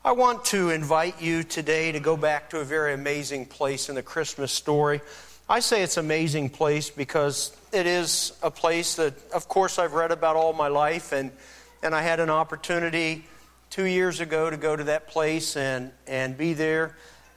I want to invite you today to go back to a very amazing place in the Christmas story. I say it's an amazing place because it is a place that, of course, I've read about all my life, and I had an opportunity 2 years ago to go to that place and be there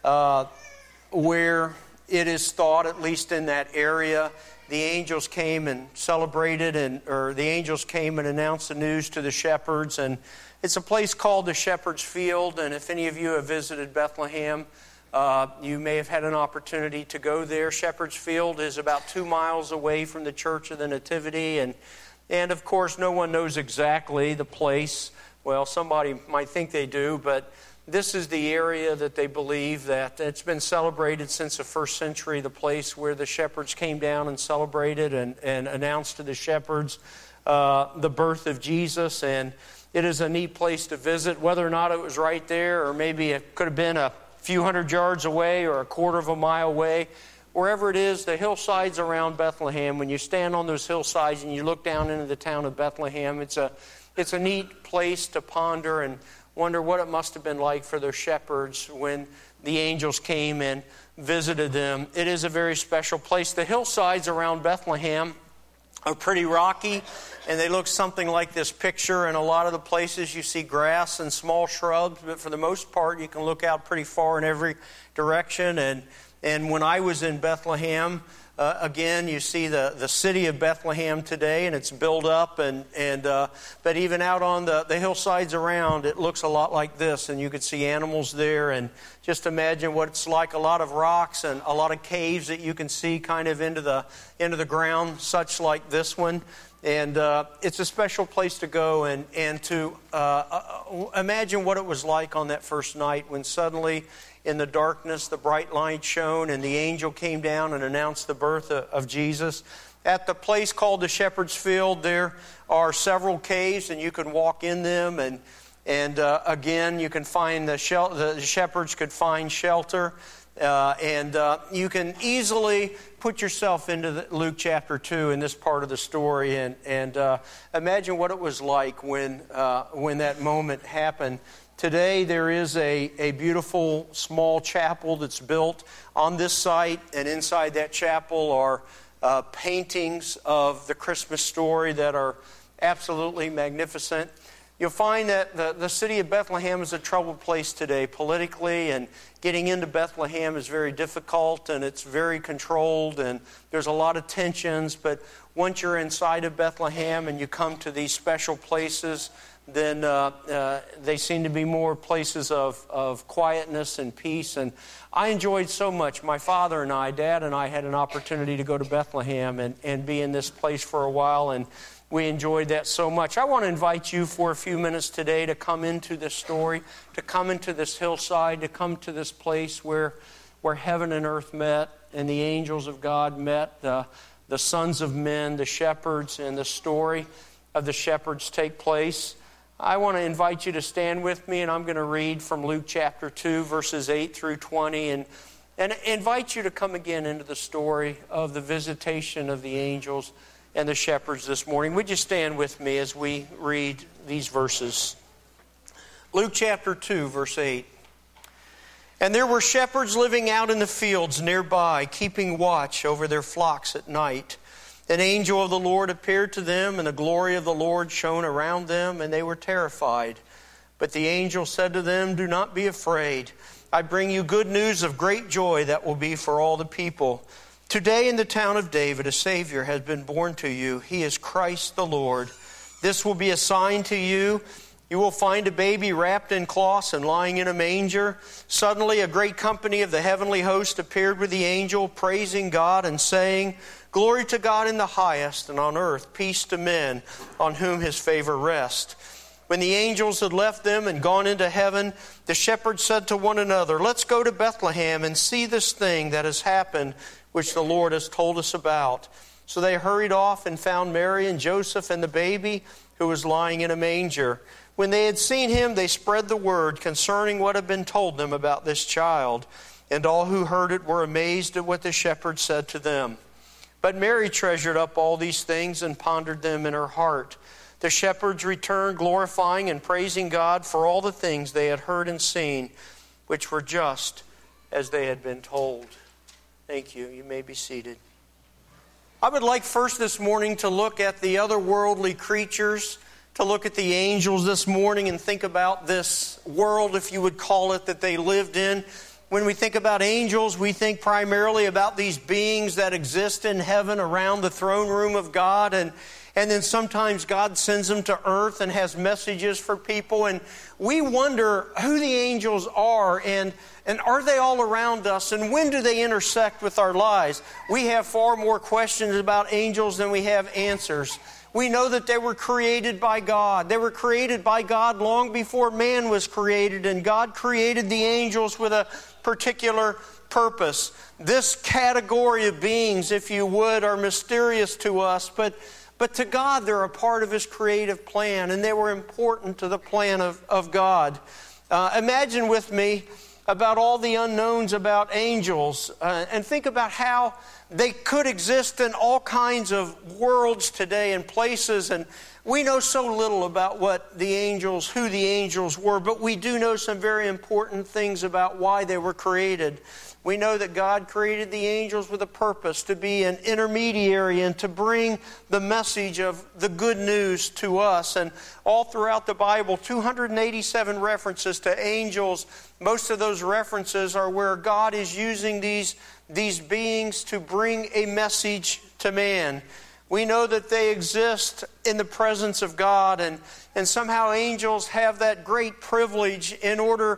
where it is thought, at least in that area, the angels came and celebrated, or the angels came and announced the news to the shepherds. And it's a place called the Shepherd's Field, and if any of you have visited Bethlehem, you may have had an opportunity to go there. Shepherd's Field is about 2 miles away from the Church of the Nativity, and of course no one knows exactly the place. Well, somebody might think they do, but this is the area that they believe that it's been celebrated since the first century, the place where the shepherds came down and celebrated and announced to the shepherds the birth of Jesus. And it is a neat place to visit, whether or not it was right there, or maybe it could have been a few hundred yards away or a quarter of a mile away. Wherever it is, the hillsides around Bethlehem, when you stand on those hillsides and you look down into the town of Bethlehem, it's a neat place to ponder and wonder what it must have been like for their shepherds when the angels came and visited them. It is a very special place. The hillsides around Bethlehem are pretty rocky, and they look something like this picture. In a lot of the places you see grass and small shrubs, but for the most part you can look out pretty far in every direction. And when I was in Bethlehem, again, you see the city of Bethlehem today, and it's built up, but even out on the hillsides around, it looks a lot like this, and you could see animals there, and just imagine what it's like. A lot of rocks and a lot of caves that you can see kind of into the ground, such like this one. And it's a special place to go and to imagine what it was like on that first night when suddenly in the darkness the bright light shone and the angel came down and announced the birth of Jesus. At the place called the Shepherd's Field, there are several caves, and you can walk in them, and again you can find the shepherds could find shelter. And you can easily put yourself into Luke chapter 2 in this part of the story and imagine what it was like when that moment happened. Today there is a beautiful small chapel that's built on this site, and inside that chapel are paintings of the Christmas story that are absolutely magnificent. You'll find that the city of Bethlehem is a troubled place today politically, and getting into Bethlehem is very difficult, and it's very controlled, and there's a lot of tensions. But once you're inside of Bethlehem and you come to these special places, then they seem to be more places of quietness and peace. And I enjoyed so much. My father and I, Dad and I, had an opportunity to go to Bethlehem and be in this place for a while, and we enjoyed that so much. I want to invite you for a few minutes today to come into this story, to come into this hillside, to come to this place where heaven and earth met and the angels of God met, the sons of men, the shepherds, and the story of the shepherds take place. I want to invite you to stand with me, and I'm going to read from Luke chapter 2, verses 8 through 20, and invite you to come again into the story of the visitation of the angels and the shepherds this morning. Would you stand with me as we read these verses? Luke chapter 2, verse 8. And there were shepherds living out in the fields nearby, keeping watch over their flocks at night. An angel of the Lord appeared to them, and the glory of the Lord shone around them, and they were terrified. But the angel said to them, "Do not be afraid. I bring you good news of great joy that will be for all the people. Today in the town of David a Savior has been born to you. He is Christ the Lord. This will be a sign to you. You will find a baby wrapped in cloths and lying in a manger." Suddenly a great company of the heavenly host appeared with the angel, praising God and saying, "Glory to God in the highest, and on earth peace to men on whom His favor rests." When the angels had left them and gone into heaven, the shepherds said to one another, "Let's go to Bethlehem and see this thing that has happened, which the Lord has told us about." So they hurried off and found Mary and Joseph and the baby who was lying in a manger. When they had seen him, they spread the word concerning what had been told them about this child. And all who heard it were amazed at what the shepherds said to them. But Mary treasured up all these things and pondered them in her heart. The shepherds returned, glorifying and praising God for all the things they had heard and seen, which were just as they had been told. Thank you. You may be seated. I would like first this morning to look at the otherworldly creatures, to look at the angels this morning and think about this world, if you would call it, that they lived in. When we think about angels, we think primarily about these beings that exist in heaven around the throne room of God, and then sometimes God sends them to earth and has messages for people, and we wonder who the angels are, and are they all around us, and when do they intersect with our lives? We have far more questions about angels than we have answers. We know that they were created by God. They were created by God long before man was created, and God created the angels with a particular purpose. This category of beings, if you would, are mysterious to us, but to God they're a part of His creative plan, and they were important to the plan of God. Imagine with me about all the unknowns about angels, and think about how they could exist in all kinds of worlds today and places, and we know so little about who the angels were, but we do know some very important things about why they were created. We know that God created the angels with a purpose, to be an intermediary and to bring the message of the good news to us. And all throughout the Bible, 287 references to angels. Most of those references are where God is using these beings to bring a message to man. We know that they exist in the presence of God, and somehow angels have that great privilege in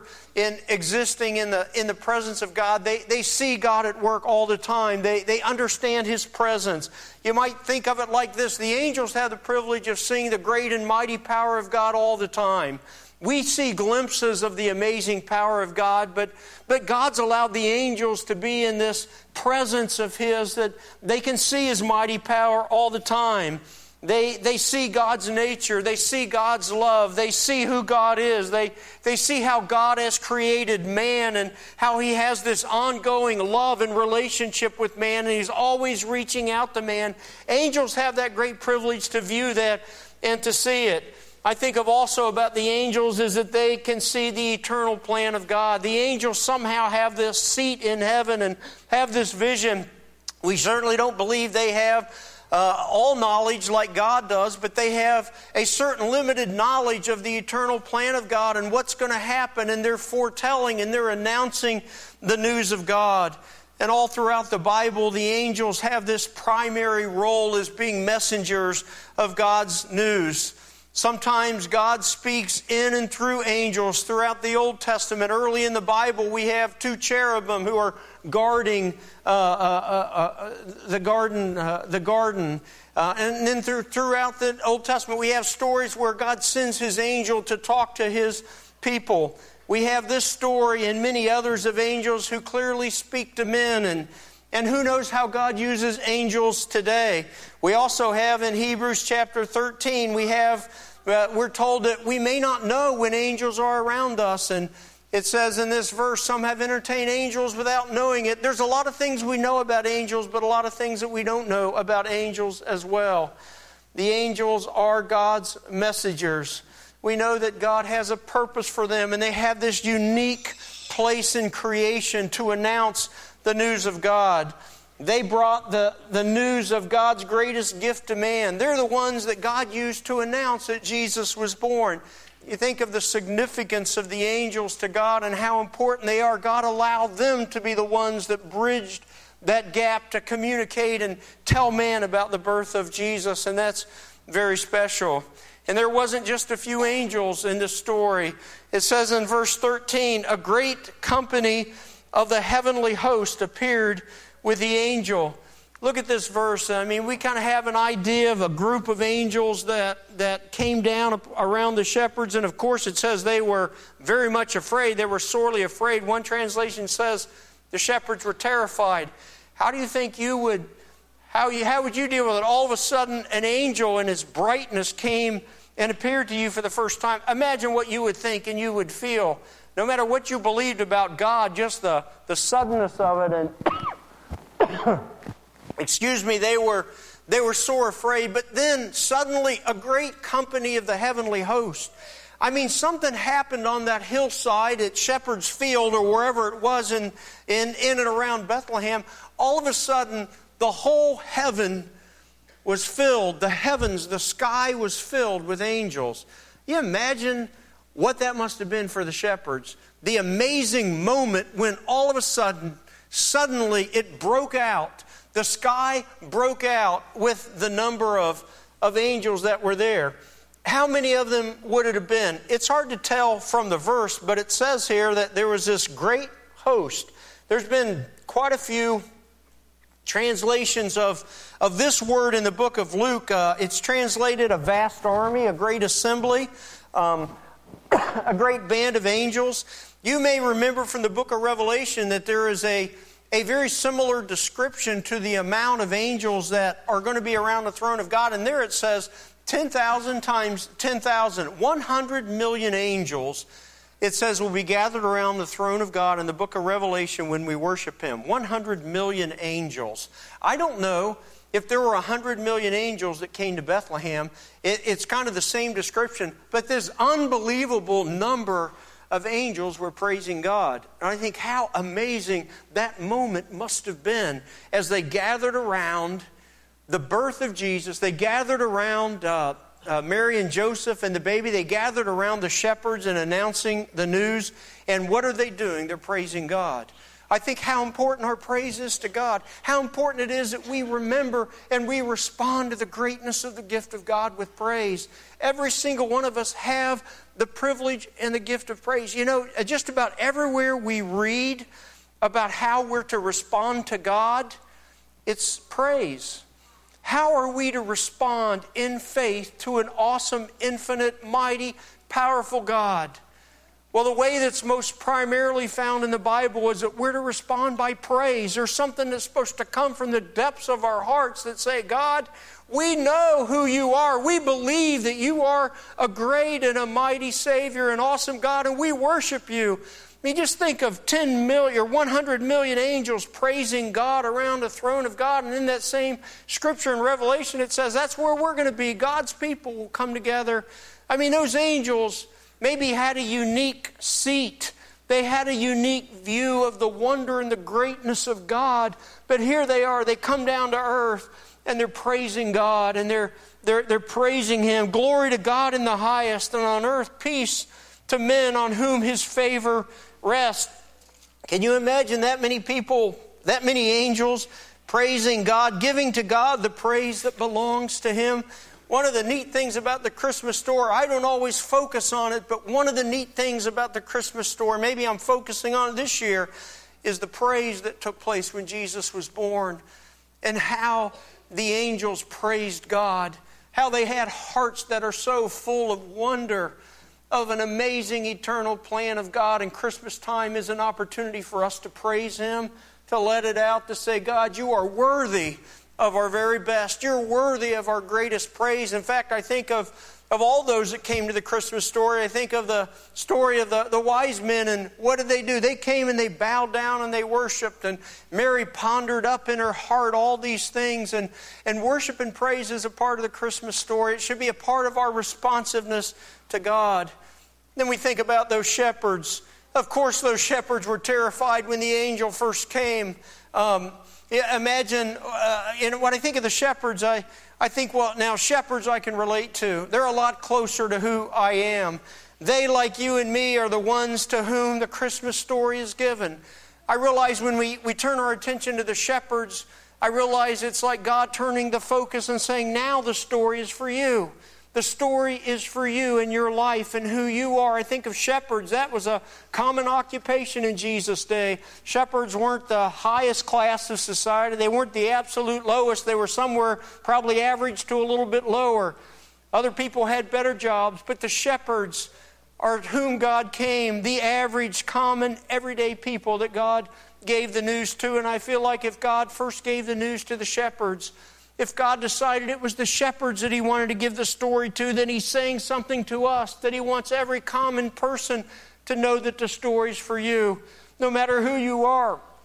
existing in the presence of God. They see God at work all the time. They understand His presence. You might think of it like this: the angels have the privilege of seeing the great and mighty power of God all the time. We see glimpses of the amazing power of God, but God's allowed the angels to be in this presence of His, that they can see His mighty power all the time. They see God's nature. They see God's love. They see who God is. They see how God has created man and how He has this ongoing love and relationship with man, and He's always reaching out to man. Angels have that great privilege to view that and to see it. I think of also about the angels is that they can see the eternal plan of God. The angels somehow have this seat in heaven and have this vision. We certainly don't believe they have all knowledge like God does, but they have a certain limited knowledge of the eternal plan of God and what's going to happen, and they're foretelling and they're announcing the news of God. And all throughout the Bible, the angels have this primary role as being messengers of God's news. Sometimes God speaks in and through angels throughout the Old Testament. Early in the Bible, we have two cherubim who are guarding the garden. And then throughout the Old Testament, we have stories where God sends His angel to talk to His people. We have this story and many others of angels who clearly speak to men, and who knows how God uses angels today. We also have in Hebrews chapter 13, we're told that we may not know when angels are around us. And it says in this verse, some have entertained angels without knowing it. There's a lot of things we know about angels, but a lot of things that we don't know about angels as well. The angels are God's messengers. We know that God has a purpose for them, and they have this unique place in creation to announce the news of God. They brought the news of God's greatest gift to man. They're the ones that God used to announce that Jesus was born. You think of the significance of the angels to God and how important they are. God allowed them to be the ones that bridged that gap to communicate and tell man about the birth of Jesus, and that's very special. And there wasn't just a few angels in this story. It says in verse 13, a great company of the heavenly host appeared with the angel. Look at this verse. I mean, we kind of have an idea of a group of angels that came down around the shepherds. And of course it says they were very much afraid. They were sorely afraid. One translation says the shepherds were terrified. How do you think how would you deal with it? All of a sudden an angel in his brightness came and appeared to you for the first time. Imagine what you would think and you would feel. No matter what you believed about God, just the suddenness of it. And excuse me, they were They were sore afraid, but then suddenly a great company of the heavenly host. I mean, something happened on that hillside at Shepherd's Field or wherever it was in and around Bethlehem. All of a sudden, the whole heaven was filled. The heavens, the sky was filled with angels. You imagine what that must have been for the shepherds. The amazing moment when all of a sudden, suddenly it broke out. The sky broke out with the number of angels that were there. How many of them would it have been? It's hard to tell from the verse, but it says here that there was this great host. There's been quite a few translations of this word in the book of Luke. It's translated a vast army, a great assembly, a great band of angels. You may remember from the book of Revelation that there is a very similar description to the amount of angels that are going to be around the throne of God. And there it says 10,000 times 10,000, 100 million angels, it says, will be gathered around the throne of God in the book of Revelation when we worship Him. 100 million angels. I don't know if there were 100 million angels that came to Bethlehem. It's kind of the same description, but this unbelievable number of angels were praising God. And I think how amazing that moment must have been as they gathered around the birth of Jesus. They gathered around Mary and Joseph and the baby. They gathered around the shepherds and announcing the news. And what are they doing? They're praising God. I think how important our praise is to God. How important it is that we remember and we respond to the greatness of the gift of God with praise. Every single one of us have the privilege and the gift of praise. You know, just about everywhere we read about how we're to respond to God, it's praise. How are we to respond in faith to an awesome, infinite, mighty, powerful God? Well, the way that's most primarily found in the Bible is that we're to respond by praise. There's something that's supposed to come from the depths of our hearts that say, God, we know who you are. We believe that you are a great and a mighty Savior, an awesome God, and we worship you. I mean, just think of 10 million or 100 million angels praising God around the throne of God. And in that same scripture in Revelation, it says that's where we're going to be. God's people will come together. I mean, those angels maybe had a unique seat. They had a unique view of the wonder and the greatness of God. But here they are. They come down to earth and they're praising God and they're praising Him. Glory to God in the highest, and on earth peace to men on whom His favor rests. Can you imagine that many people, that many angels praising God, giving to God the praise that belongs to Him? One of the neat things about the Christmas story, I don't always focus on it, but one of the neat things about the Christmas story, maybe I'm focusing on it this year, is the praise that took place when Jesus was born and how the angels praised God, how they had hearts that are so full of wonder of an amazing eternal plan of God. And Christmas time is an opportunity for us to praise Him, to let it out, to say, God, you are worthy of our very best. You're worthy of our greatest praise. In fact, I think of all those that came to the Christmas story. I think of the story of the wise men, and what did they do? They came and they bowed down and they worshiped, and Mary pondered up in her heart all these things, and worship and praise is a part of the Christmas story. It should be a part of our responsiveness to God. Then we think about those shepherds. Of course, those shepherds were terrified when the angel first came. Imagine, when I think of the shepherds, I think, well, now shepherds I can relate to. They're a lot closer to who I am. They, like you and me, are the ones to whom the Christmas story is given. I realize when we turn our attention to the shepherds, I realize it's like God turning the focus and saying, now the story is for you. The story is for you and your life and who you are. I think of shepherds. That was a common occupation in Jesus' day. Shepherds weren't the highest class of society. They weren't the absolute lowest. They were somewhere probably average to a little bit lower. Other people had better jobs, but the shepherds are whom God came, the average, common, everyday people that God gave the news to. And I feel like if God first gave the news to the shepherds, if God decided it was the shepherds that He wanted to give the story to, then He's saying something to us, that He wants every common person to know that the story's for you, no matter who you are.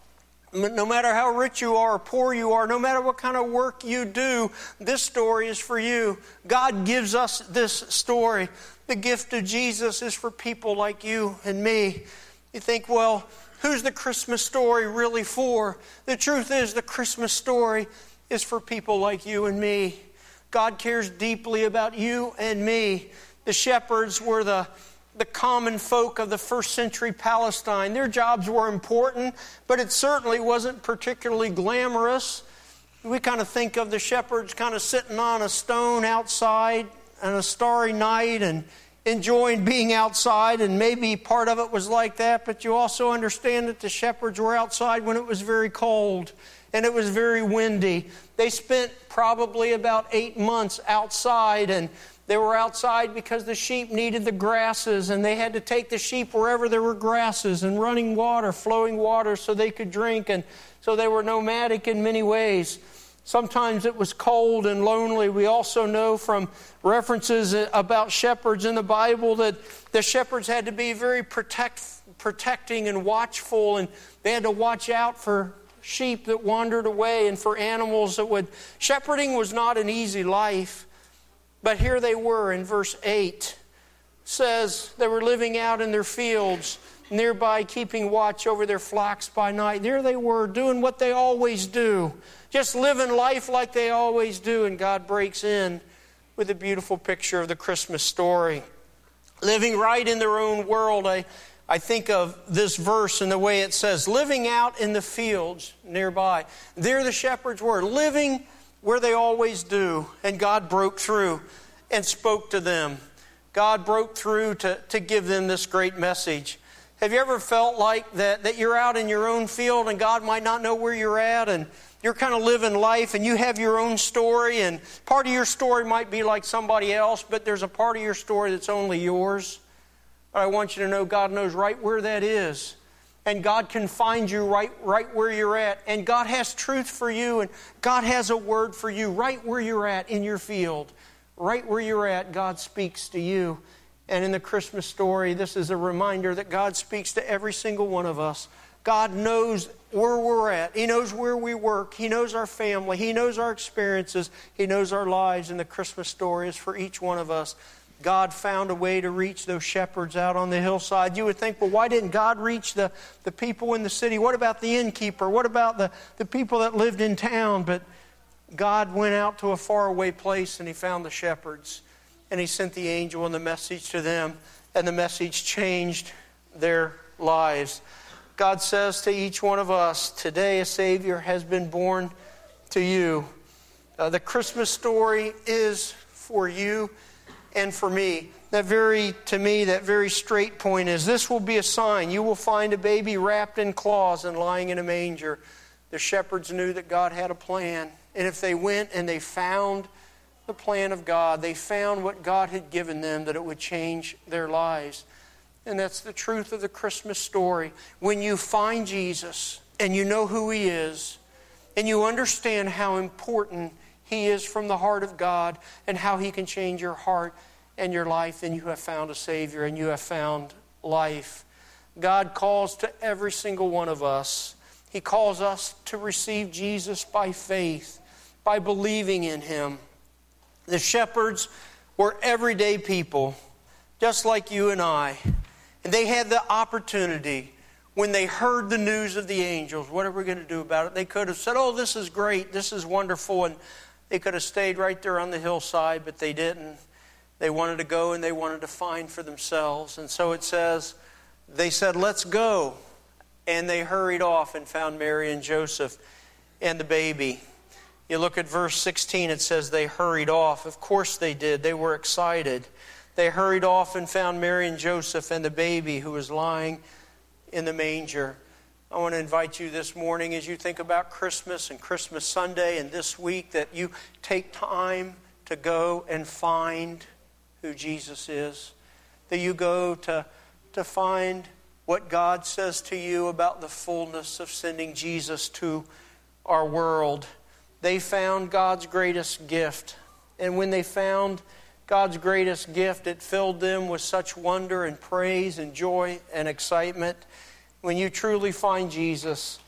No matter how rich you are or poor you are, no matter what kind of work you do, this story is for you. God gives us this story. The gift of Jesus is for people like you and me. You think, well, who's the Christmas story really for? The truth is, the Christmas story is for people like you and me. God cares deeply about you and me. The shepherds were the common folk of the first century Palestine. Their jobs were important, but it certainly wasn't particularly glamorous. We kind of think of the shepherds kind of sitting on a stone outside on a starry night and enjoying being outside, and maybe part of it was like that, but you also understand that the shepherds were outside when it was very cold and it was very windy. They spent probably about 8 months outside, and they were outside because the sheep needed the grasses, and they had to take the sheep wherever there were grasses and running water, flowing water, so they could drink, and so they were nomadic in many ways. Sometimes it was cold and lonely. We also know from references about shepherds in the Bible that the shepherds had to be very protecting and watchful, and they had to watch out for sheep that wandered away and for animals that would... Shepherding was not an easy life, but here they were in verse 8. Says they were living out in their fields, nearby keeping watch over their flocks by night. There they were doing what they always do, just living life like they always do, and God breaks in with a beautiful picture of the Christmas story. Living right in their own world, I think of this verse and the way it says, living out in the fields nearby. There the shepherds were, living where they always do, and God broke through and spoke to them. God broke through to give them this great message. Have you ever felt like that you're out in your own field and God might not know where you're at, and you're kind of living life and you have your own story, and part of your story might be like somebody else, but there's a part of your story that's only yours? But I want you to know God knows right where that is. And God can find you right where you're at. And God has truth for you, and God has a word for you right where you're at in your field. Right where you're at, God speaks to you. And in the Christmas story, this is a reminder that God speaks to every single one of us. God knows where we're at. He knows where we work. He knows our family. He knows our experiences. He knows our lives. And the Christmas story is for each one of us. God found a way to reach those shepherds out on the hillside. You would think, well, why didn't God reach the people in the city? What about the innkeeper? What about the people that lived in town? But God went out to a faraway place and He found the shepherds. And He sent the angel and the message to them. And the message changed their lives. God says to each one of us, today a Savior has been born to you. The Christmas story is for you and for me. That very straight point is, this will be a sign. You will find a baby wrapped in cloths and lying in a manger. The shepherds knew that God had a plan. And if they went and they found the plan of God, they found what God had given them, that it would change their lives. And that's the truth of the Christmas story. When you find Jesus and you know who He is, and you understand how important He is from the heart of God and how He can change your heart and your life, then you have found a Savior and you have found life. God calls to every single one of us. He calls us to receive Jesus by faith, by believing in Him. The shepherds were everyday people, just like you and I. And they had the opportunity, when they heard the news of the angels, what are we going to do about it? They could have said, oh, this is great, this is wonderful, and they could have stayed right there on the hillside, but they didn't. They wanted to go and they wanted to find for themselves. And so it says, they said, let's go. And they hurried off and found Mary and Joseph and the baby. You look at verse 16, it says they hurried off. Of course they did. They were excited. They hurried off and found Mary and Joseph and the baby who was lying in the manger. I want to invite you this morning, as you think about Christmas and Christmas Sunday and this week, that you take time to go and find who Jesus is. That you go to find what God says to you about the fullness of sending Jesus to our world. They found God's greatest gift. And when they found God's greatest gift, it filled them with such wonder and praise and joy and excitement. When you truly find Jesus,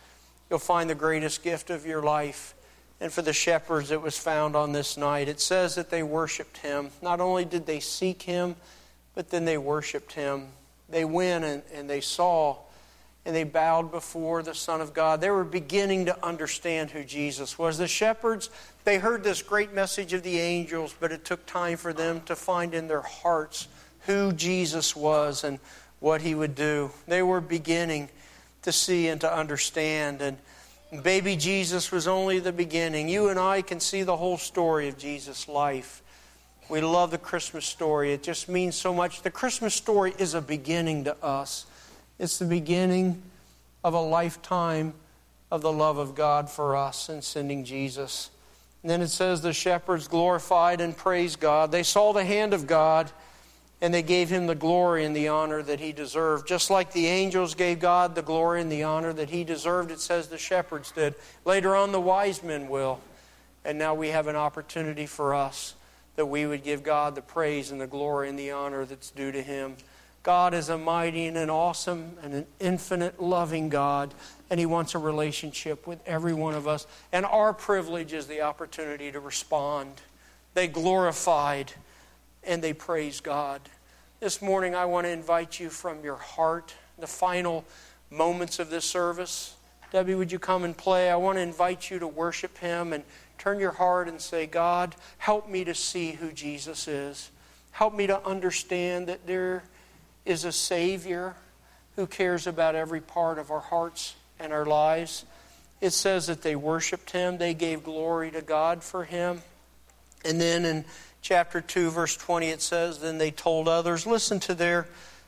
you'll find the greatest gift of your life. And for the shepherds, it was found on this night. It says that they worshiped Him. Not only did they seek Him, but then they worshiped Him. They went and they saw and they bowed before the Son of God. They were beginning to understand who Jesus was. The shepherds, they heard this great message of the angels, but it took time for them to find in their hearts who Jesus was and what He would do. They were beginning to see and to understand. And baby Jesus was only the beginning. You and I can see the whole story of Jesus' life. We love the Christmas story. It just means so much. The Christmas story is a beginning to us. It's the beginning of a lifetime of the love of God for us in sending Jesus. And then it says the shepherds glorified and praised God. They saw the hand of God, and they gave Him the glory and the honor that He deserved. Just like the angels gave God the glory and the honor that He deserved, it says the shepherds did. Later on, the wise men will. And now we have an opportunity for us that we would give God the praise and the glory and the honor that's due to Him. God is a mighty and an awesome and an infinite loving God, and He wants a relationship with every one of us. And our privilege is the opportunity to respond. They glorified and they praised God. This morning I want to invite you from your heart, the final moments of this service. Debbie, would you come and play? I want to invite you to worship Him and turn your heart and say, God, help me to see who Jesus is. Help me to understand that there is a Savior who cares about every part of our hearts and our lives. It says that they worshiped Him. They gave glory to God for Him. And then in chapter 2, verse 20, it says, then they told others. Listen to their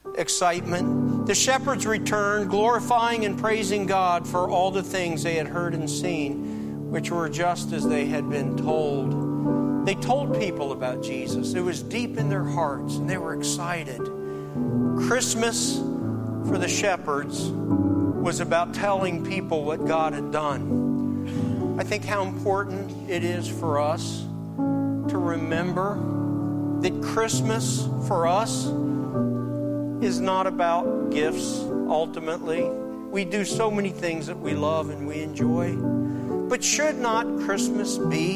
excitement. The shepherds returned, glorifying and praising God for all the things they had heard and seen, which were just as they had been told. They told people about Jesus. It was deep in their hearts, and they were excited. Christmas for the shepherds was about telling people what God had done. I think how important it is for us to remember that Christmas for us is not about gifts, ultimately. We do so many things that we love and we enjoy. But should not Christmas be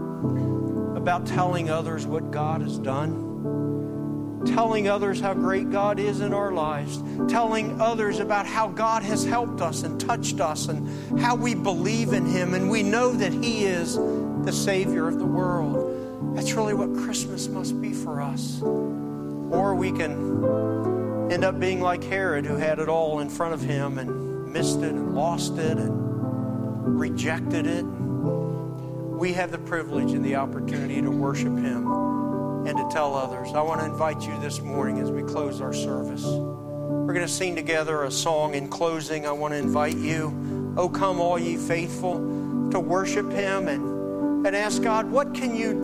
about telling others what God has done? Telling others how great God is in our lives. Telling others about how God has helped us and touched us and how we believe in Him and we know that He is the Savior of the world. That's really what Christmas must be for us. Or we can end up being like Herod, who had it all in front of him and missed it and lost it and rejected it. We have the privilege and the opportunity to worship Him and to tell others. I want to invite you this morning as we close our service. We're going to sing together a song in closing. I want to invite you, "Oh come all ye faithful," to worship Him and ask God, what can you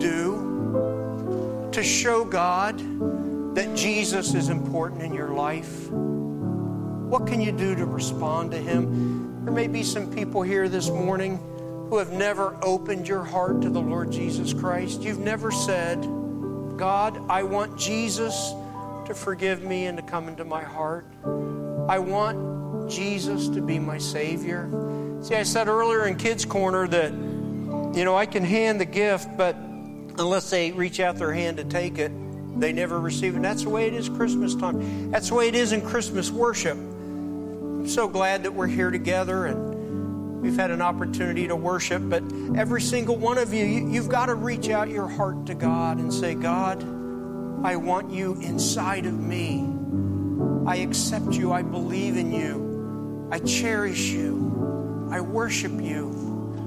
do to show God that Jesus is important in your life? What can you do to respond to Him? There may be some people here this morning who have never opened your heart to the Lord Jesus Christ. You've never said, God, I want Jesus to forgive me and to come into my heart. I want Jesus to be my Savior. See, I said earlier in Kids Corner that, I can hand the gift, but unless they reach out their hand to take it, they never receive it. And that's the way it is Christmas time. That's the way it is in Christmas worship. I'm so glad that we're here together and we've had an opportunity to worship, but every single one of you've got to reach out your heart to God and say, God, I want you inside of me. I accept you. I believe in you. I cherish you. I worship you.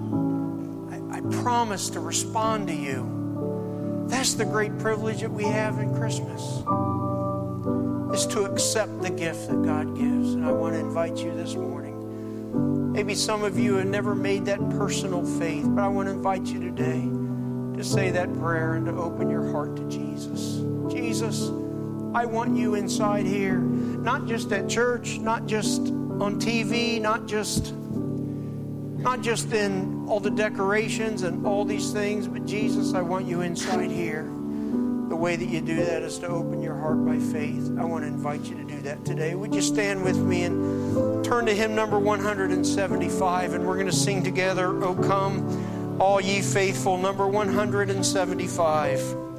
I promise to respond to you. That's the great privilege that we have in Christmas, is to accept the gift that God gives. And I want to invite you this morning. Maybe some of you have never made that personal faith, but I want to invite you today to say that prayer and to open your heart to Jesus. Jesus, I want you inside here, not just at church, not just on TV, not just in all the decorations and all these things, but Jesus, I want you inside here. The way that you do that is to open your heart by faith. I want to invite you to do that today. Would you stand with me and turn turn to hymn number 175, and we're going to sing together, "O Come, All Ye Faithful," number 175.